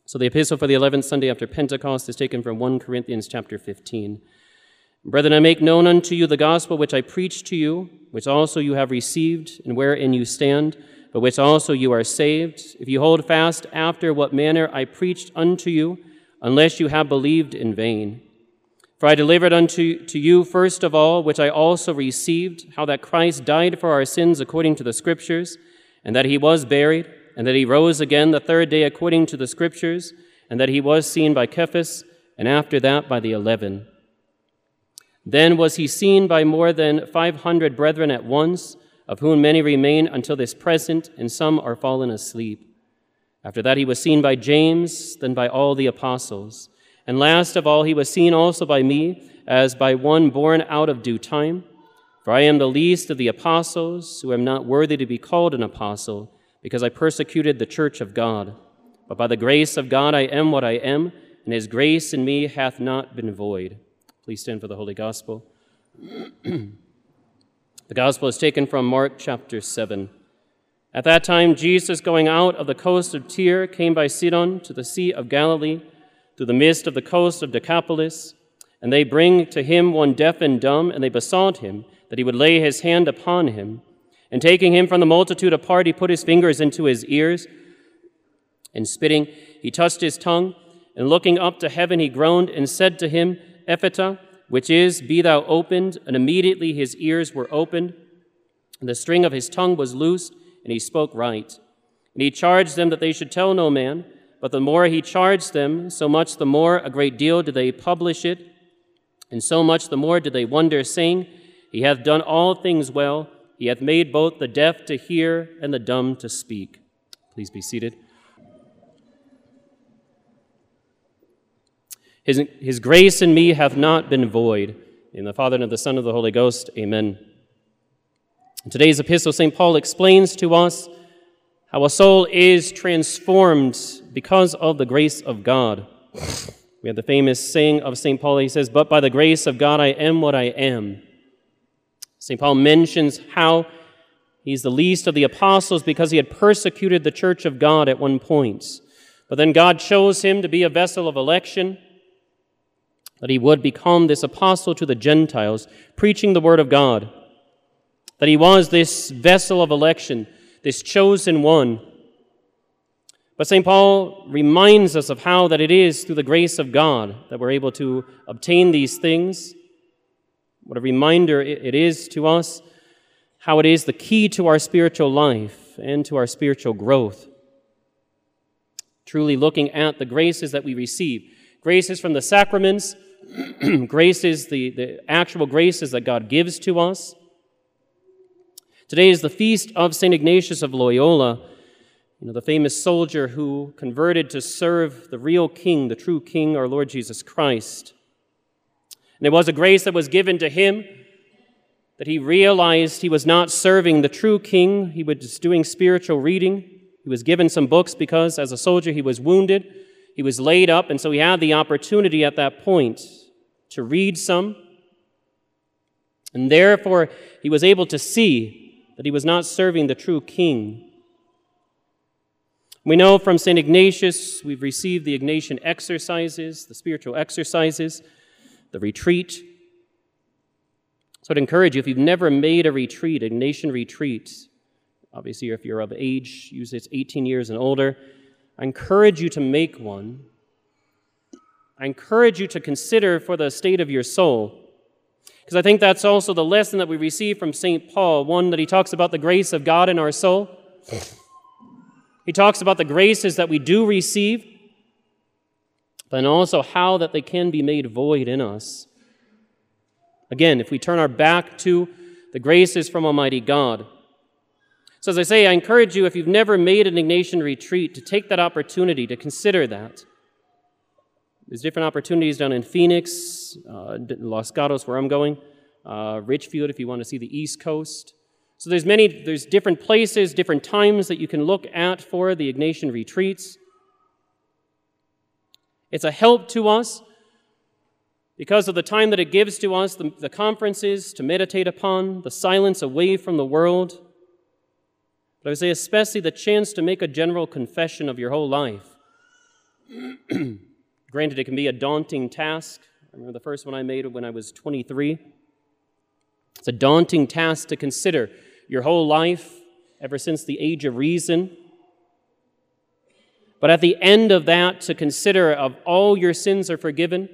So the epistle for the 11th Sunday after Pentecost is taken from 1 Corinthians chapter 15. Brethren, I make known unto you the gospel which I preached to you, which also you have received, and wherein you stand, but which also you are saved, if you hold fast after what manner I preached unto you, unless you have believed in vain. For I delivered unto you first of all, which I also received, how that Christ died for our sins according to the Scriptures, and that he was buried, and that he rose again the third day according to the Scriptures, and that he was seen by Cephas, and after that by the 11. Then was he seen by more than 500 brethren at once, of whom many remain until this present, and some are fallen asleep. After that he was seen by James, then by all the apostles. And last of all he was seen also by me, as by one born out of due time. For I am the least of the apostles, who am not worthy to be called an apostle, because I persecuted the church of God. But by the grace of God I am what I am, and his grace in me hath not been void. Please stand for the Holy Gospel. The Gospel is taken from Mark chapter 7. At that time, Jesus, going out of the coast of Tyre, came by Sidon to the Sea of Galilee, through the midst of the coast of Decapolis. And they bring to him one deaf and dumb, and they besought him that he would lay his hand upon him. And taking him from the multitude apart, he put his fingers into his ears, and spitting, he touched his tongue, and looking up to heaven, he groaned and said to him, Ephata, which is, be thou opened. And immediately his ears were opened, and the string of his tongue was loosed, and he spoke right. And he charged them that they should tell no man, but the more he charged them, so much the more a great deal did they publish it, and so much the more did they wonder, saying, He hath done all things well. He hath made both the deaf to hear and the dumb to speak. Please be seated. His grace in me hath not been void. In the Father, and of the Son, and of the Holy Ghost. Amen. In today's epistle, St. Paul explains to us how a soul is transformed because of the grace of God. We have the famous saying of St. Paul. He says, but by the grace of God I am what I am. St. Paul mentions how he's the least of the apostles because he had persecuted the church of God at one point. But then God chose him to be a vessel of election, that he would become this apostle to the Gentiles, preaching the word of God, that he was this vessel of election, this chosen one. But St. Paul reminds us of how that it is through the grace of God that we're able to obtain these things. What a reminder it is to us, how it is the key to our spiritual life and to our spiritual growth. Truly looking at the graces that we receive. Graces from the sacraments, graces, the actual graces that God gives to us. Today is the feast of St. Ignatius of Loyola, the famous soldier who converted to serve the real king, the true king, our Lord Jesus Christ. And it was a grace that was given to him that he realized he was not serving the true king. He was doing spiritual reading. He was given some books because as a soldier he was wounded. He was laid up, and so he had the opportunity at that point to read some. And therefore, he was able to see that he was not serving the true king. We know from St. Ignatius, we've received the Ignatian exercises, the spiritual exercises, the retreat. So I'd encourage you, if you've never made a retreat, a Ignatian retreat, obviously if you're of age, usually it's 18 years and older, I encourage you to make one. I encourage you to consider for the state of your soul. Because I think that's also the lesson that we receive from St. Paul, one that he talks about the grace of God in our soul. He talks about the graces that we do receive, but also how that they can be made void in us. Again, if we turn our back to the graces from Almighty God. So as I say, I encourage you, if you've never made an Ignatian retreat, to take that opportunity to consider that. There's different opportunities down in Phoenix, Los Gatos, where I'm going, Richfield, if you want to see the East Coast. So there's different places, different times that you can look at for the Ignatian retreats. It's a help to us because of the time that it gives to us, the conferences to meditate upon, the silence away from the world. But I would say especially the chance to make a general confession of your whole life. Granted, it can be a daunting task. I remember the first one I made when I was 23. It's a daunting task to consider your whole life, ever since the age of reason. But at the end of that, to consider of all your sins are forgiven,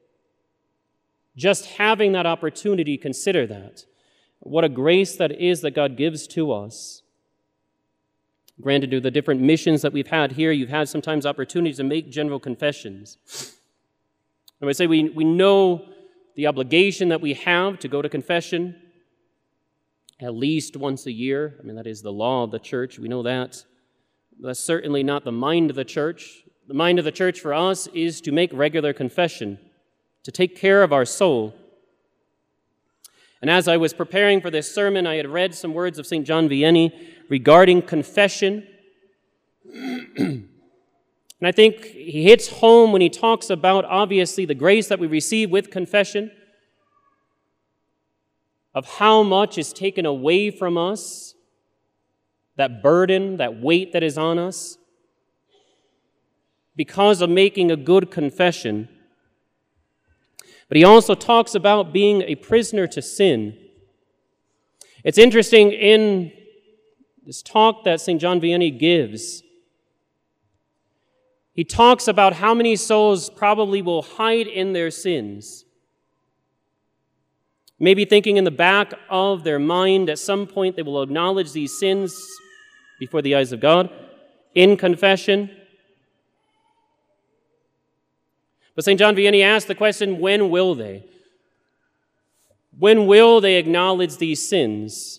just having that opportunity, consider that. What a grace that is that God gives to us. Granted, to the different missions that we've had here, you've had sometimes opportunities to make general confessions. And I say we know the obligation that we have to go to confession at least once a year. I mean, that is the law of the church. We know that. That's certainly not the mind of the church. The mind of the church for us is to make regular confession, to take care of our soul. And as I was preparing for this sermon, I had read some words of St. John Vianney regarding confession. And I think he hits home when he talks about, obviously, the grace that we receive with confession, of how much is taken away from us, that burden, that weight that is on us, because of making a good confession. But he also talks about being a prisoner to sin. It's interesting in this talk that St. John Vianney gives, he talks about how many souls probably will hide in their sins. Maybe thinking in the back of their mind at some point they will acknowledge these sins before the eyes of God in confession. But St. John Vianney asked the question, when will they? When will they acknowledge these sins?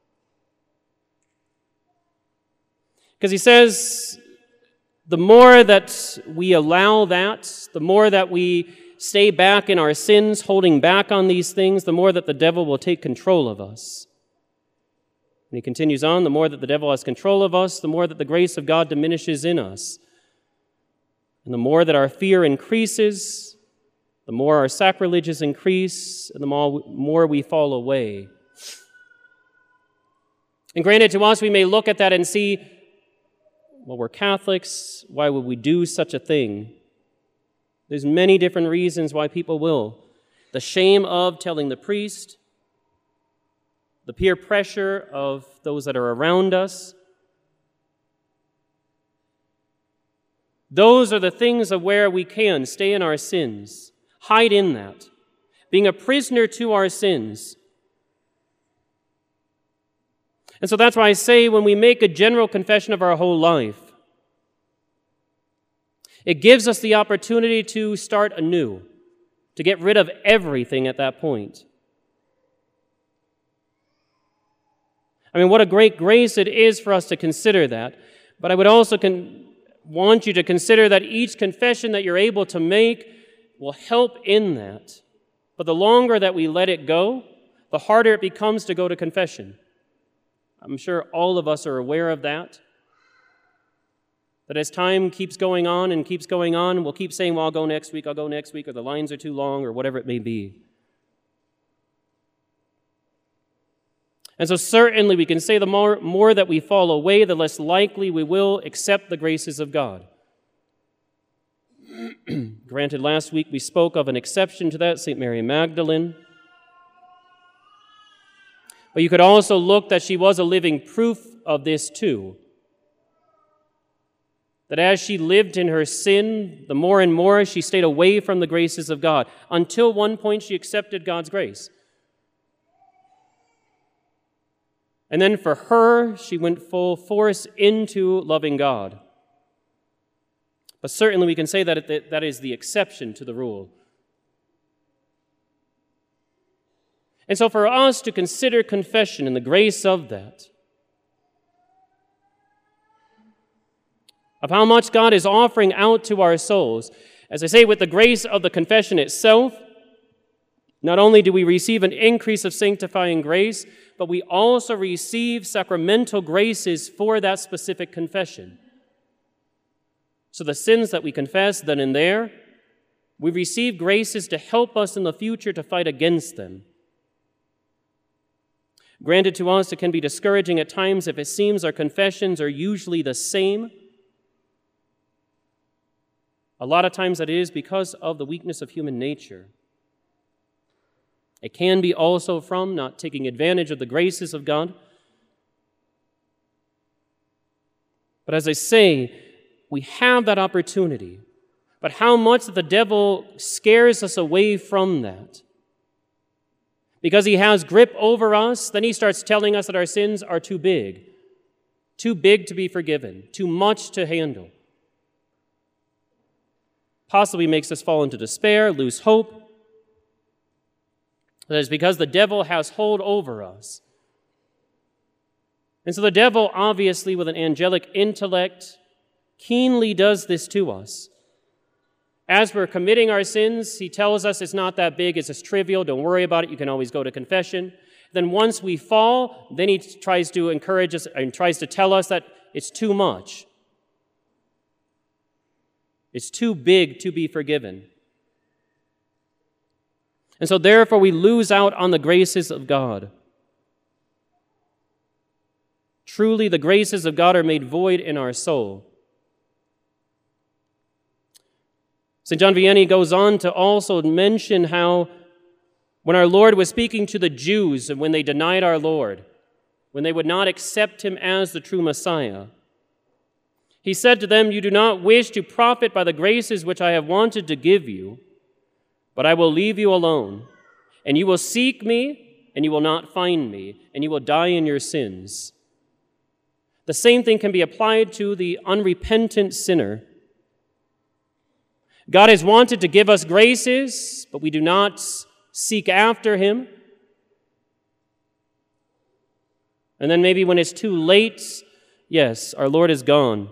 Because he says, the more that we allow that, the more that we stay back in our sins, holding back on these things, the more that the devil will take control of us. And he continues on, the more that the devil has control of us, the more that the grace of God diminishes in us. And the more that our fear increases, the more our sacrileges increase, and the more we fall away. And granted, to us, we may look at that and see, well, we're Catholics, why would we do such a thing? There's many different reasons why people will. The shame of telling the priest, the peer pressure of those that are around us. Those are the things of where we can stay in our sins, hide in that, being a prisoner to our sins. And so that's why I say when we make a general confession of our whole life, it gives us the opportunity to start anew, to get rid of everything at that point. I mean, what a great grace it is for us to consider that. But I would also want you to consider that each confession that you're able to make will help in that. But the longer that we let it go, the harder it becomes to go to confession. I'm sure all of us are aware of that. That as time keeps going on, we'll keep saying, well, I'll go next week, or the lines are too long, or whatever it may be. And so certainly we can say the more that we fall away, the less likely we will accept the graces of God. Granted, last week we spoke of an exception to that, St. Mary Magdalene. But you could also look that she was a living proof of this too. That as she lived in her sin, the more and more she stayed away from the graces of God, until one point she accepted God's grace. And then for her, she went full force into loving God. But certainly we can say that that is the exception to the rule. And so for us to consider confession and the grace of that, of how much God is offering out to our souls, as I say, with the grace of the confession itself, not only do we receive an increase of sanctifying grace, but we also receive sacramental graces for that specific confession. So the sins that we confess then and there, we receive graces to help us in the future to fight against them. Granted, to us, it can be discouraging at times if it seems our confessions are usually the same. A lot of times that is because of the weakness of human nature. It can be also from not taking advantage of the graces of God. But as I say, we have that opportunity. But how much the devil scares us away from that. Because he has grip over us, then he starts telling us that our sins are too big to be forgiven, too much to handle. Possibly makes us fall into despair, lose hope. That is because the devil has hold over us. And so the devil, obviously, with an angelic intellect, keenly does this to us. As we're committing our sins, he tells us it's not that big, it's just trivial, don't worry about it, you can always go to confession. Then once we fall, then he tries to encourage us and tries to tell us that it's too much. It's too big to be forgiven. And so therefore we lose out on the graces of God. Truly the graces of God are made void in our soul. St. John Vianney goes on to also mention how when our Lord was speaking to the Jews and when they denied our Lord, when they would not accept him as the true Messiah, he said to them, "You do not wish to profit by the graces which I have wanted to give you, but I will leave you alone, and you will seek me, and you will not find me, and you will die in your sins." The same thing can be applied to the unrepentant sinner. God has wanted to give us graces, but we do not seek after him. And then maybe when it's too late, yes, our Lord is gone.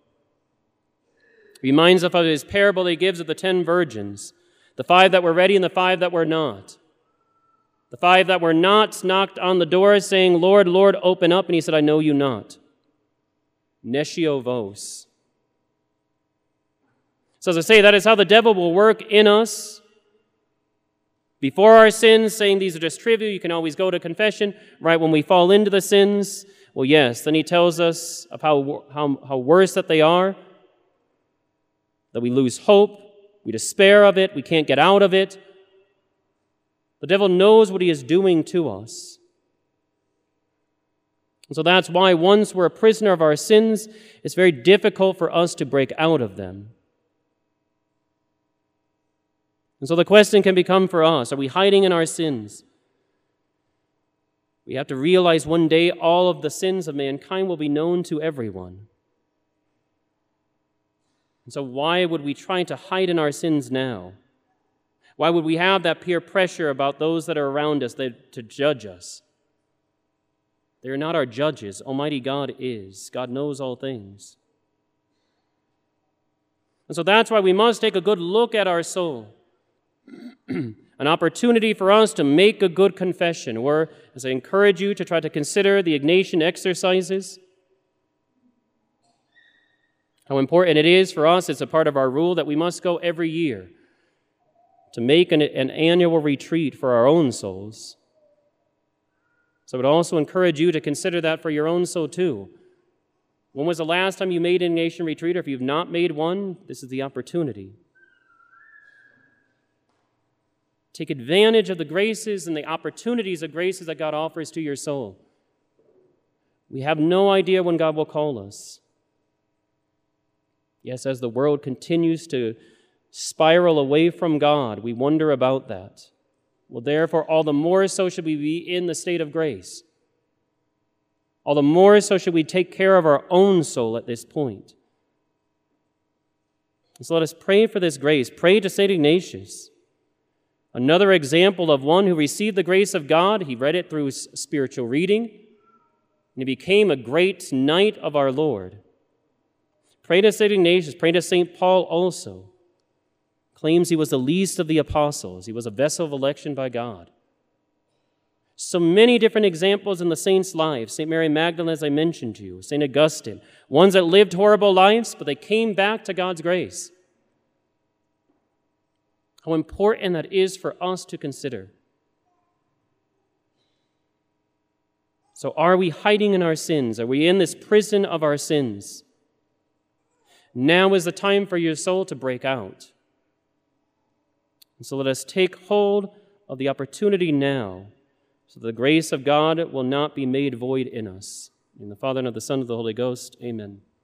He reminds us of his parable he gives of the 10 virgins, the 5 that were ready and the 5 that were not. The 5 that were not knocked on the door saying, "Lord, Lord, open up." And he said, "I know you not." Nescio vos. So as I say, that is how the devil will work in us. Before our sins, saying these are just trivial, you can always go to confession. Right when we fall into the sins, well, yes, then he tells us of how worse that they are, that we lose hope, we despair of it, we can't get out of it. The devil knows what he is doing to us. And so that's why once we're a prisoner of our sins, it's very difficult for us to break out of them. And so the question can become for us, are we hiding in our sins? We have to realize one day all of the sins of mankind will be known to everyone. And so why would we try to hide in our sins now? Why would we have that peer pressure about those that are around us to judge us? They are not our judges. Almighty God is. God knows all things. And so that's why we must take a good look at our soul. An opportunity for us to make a good confession, or, as I encourage you to try to consider the Ignatian exercises, how important it is for us, it's a part of our rule that we must go every year to make an annual retreat for our own souls. So I would also encourage you to consider that for your own soul too. When was the last time you made an Ignatian retreat? Or if you've not made one, this is the opportunity. Take advantage of the graces and the opportunities of graces that God offers to your soul. We have no idea when God will call us. Yes, as the world continues to spiral away from God, we wonder about that. Well, therefore, all the more so should we be in the state of grace. All the more so should we take care of our own soul at this point. So let us pray for this grace. Pray to St. Ignatius. Another example of one who received the grace of God. He read it through spiritual reading, and he became a great knight of our Lord. Pray to St. Ignatius. Pray to St. Paul also. Claims he was the least of the apostles. He was a vessel of election by God. So many different examples in the saints' lives. St. Mary Magdalene, as I mentioned to you. St. Augustine. Ones that lived horrible lives, but they came back to God's grace. How important that is for us to consider. So are we hiding in our sins? Are we in this prison of our sins? Now is the time for your soul to break out. And so let us take hold of the opportunity now, so the grace of God will not be made void in us. In the Father, and of the Son, and of the Holy Ghost, amen.